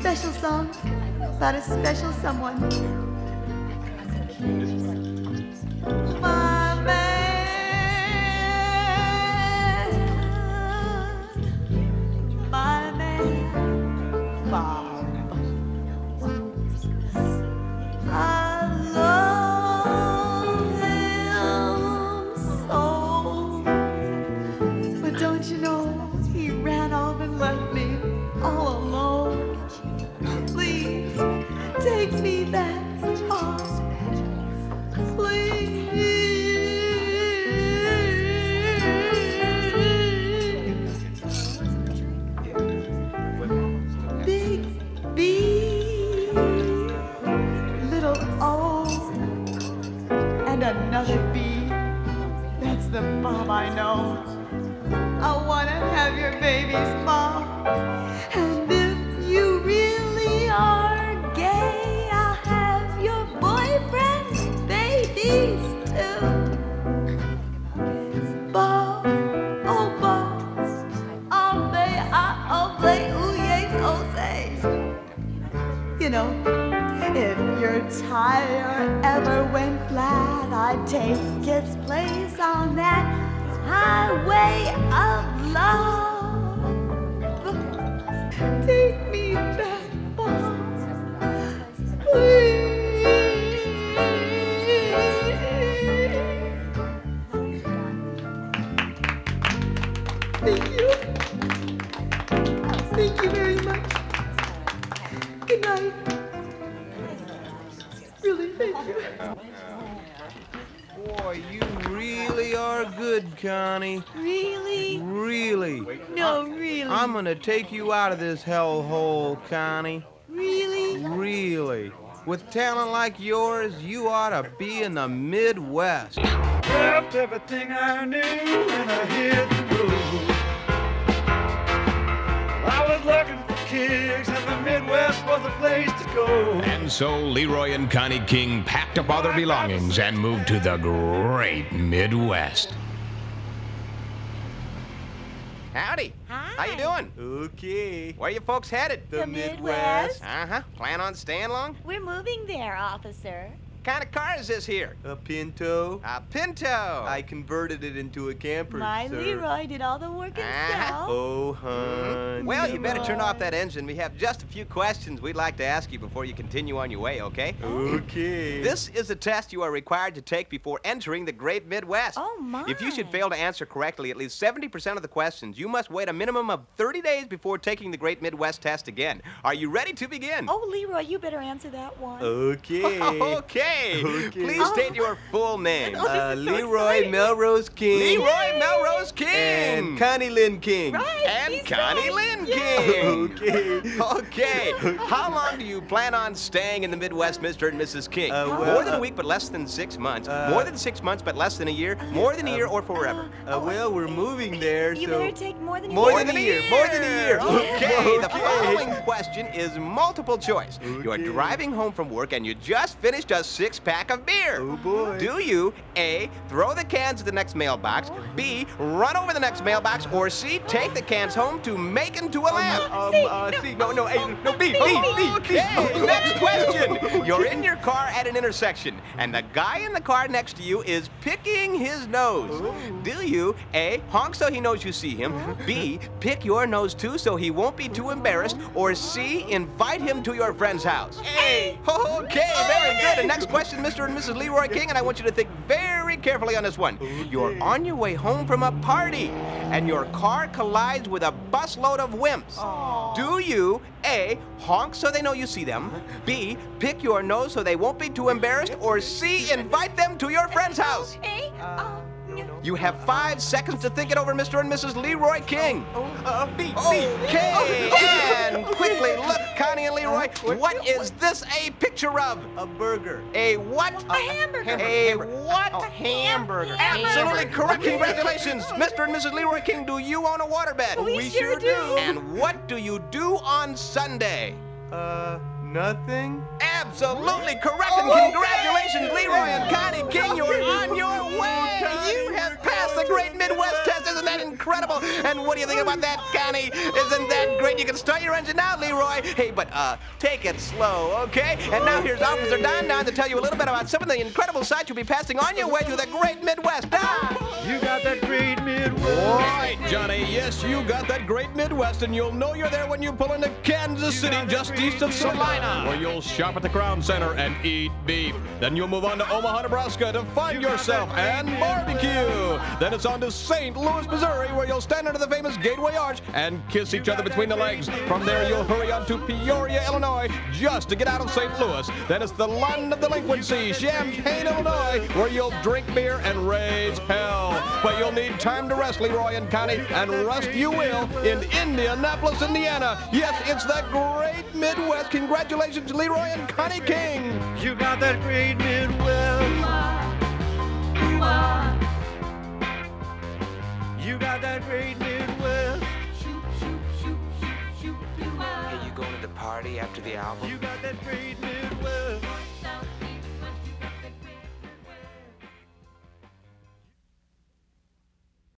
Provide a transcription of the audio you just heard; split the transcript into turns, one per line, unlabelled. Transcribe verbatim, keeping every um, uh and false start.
special song about a special someone. My man, my man, Bob. I love him so. But don't you know, he ran off and left me all alone. Please, take me back, Bob. Please. Big B, little O, and another B. That's the Bob I know. I want to have your babies, Bob. And if you really are gay, I'll have your boyfriend's babies too. Bob, oh Bob, I'll play, I'll play, ooh yes, oh say. You know, if your tire ever went flat, I'd take its place on that highway of love. Take me back, Bob. Please. Thank you. Thank you very much. Good night. Really, thank you.
Boy, you really are good, Connie.
Really?
Really.
No, really.
I'm gonna take you out of this hellhole, Connie.
Really?
Really. With talent like yours, you ought to be in the Midwest.
Left everything I knew and I hit the road. I was looking for kicks and the Midwest was the place to go.
And so Leroy and Connie King packed up all their belongings and moved to the great Midwest.
Howdy.
Hi.
How you doing?
Okay.
Where you folks headed?
The Midwest.
Uh-huh. Plan on staying long?
We're moving there, officer.
What kind of car is this here?
A Pinto.
A Pinto.
I converted it into a camper,
My
sir.
Leroy did all the work
Uh-huh.
himself.
Oh, hon.
Well, you better turn
Leroy.
off that engine. We have just a few questions we'd like to ask you before you continue on your way, okay?
Okay.
This is a test you are required to take before entering the great Midwest.
Oh, my.
If you should fail to answer correctly at least seventy percent of the questions, you must wait a minimum of thirty days before taking the great Midwest test again. Are you ready to begin?
Oh, Leroy, you better answer that one.
Okay.
Okay.
Okay.
Please state your full name.
Oh, this
Uh,
is so
Leroy
exciting.
Melrose King.
Leroy Melrose King.
And Connie Lynn King.
Right.
And
he's
Connie
right.
Lynn
Yeah.
King.
Okay.
Okay. How long do you plan on staying in the Midwest, Mister and Missus King?
Uh, well,
More than a
uh,
week, but less than six months.
uh,
More than six months, but less than a year. More than a year, or forever.
Uh, well, we're moving there,
You
so...
better take more than a
More
year.
than a year. More than a year.
Okay. The
Okay.
following question is multiple choice. You are
Okay.
driving home from work and you just finished a six-pack of beer.
Oh, boy.
Do you A, throw the cans at the next mailbox, B, run over the next mailbox, or C, take the cans home to make into a lamp?
Um,
See,
uh,
no,
see, no, no, hey, no, B, B,
B,
B, B.
Okay, next question. You're in your car at an intersection, and the guy in the car next to you is picking his nose. Do you A, honk so he knows you see him, B, pick your nose too so he won't be too embarrassed, or C, invite him to your friend's house?
A.
Okay, very good. And next question, Mister and Missus Leroy King, and I want you to think very carefully on this one. You're on your way home from a party, and your car collides with a busload of wimps. Do you A, honk so they know you see them, B, pick your nose so they won't be too embarrassed, or C, invite them to your friend's house?
A. Uh,
You have five seconds to think it over, Mister and Missus Leroy King.
Uh, B, B.
Okay, and quickly look, Connie and Leroy, what is this a picture of?
A burger.
A what?
A hamburger.
A what?
A hamburger.
Absolutely
Hamburger.
correct. Congratulations, Mister and Missus Leroy King. Do you own a waterbed?
We We sure sure do. do.
And what do you do on Sunday?
Uh, nothing?
Absolutely correct, and congratulations, Leroy and Connie King. You're on your way. You have passed the Great Midwest Test. Isn't that incredible? incredible. And what do you think about that, Connie? Isn't that great? You can start your engine now, Leroy. Hey, but uh, take it slow, okay? And now here's Officer Don Don to tell you a little bit about some of the incredible sights you'll be passing on your way through the great Midwest. Ah!
You got that great Midwest.
Right, Johnny. Yes, you got that great Midwest, and you'll know you're there when you pull into Kansas City, just east of Salina, where you'll shop at the Crown Center and eat beef. Then you'll move on to Omaha, Nebraska to find yourself and barbecue. Then it's on to Saint Louis, Missouri, where you'll stand under the famous Gateway Arch and kiss each other between the legs. From there, you'll hurry on to Peoria, Illinois, just to get out of Saint Louis. Then it's the land of delinquency, Champaign, Illinois, where you'll drink beer and raise hell. But you'll need time to rest, Leroy and Connie, and rest you will in Indianapolis, Indiana. Yes, it's the great Midwest. Congratulations, Leroy and Connie King.
You got that great Midwest. You got that great Midwest.
Hey, you going to the party after the album?
You got that great Midwest.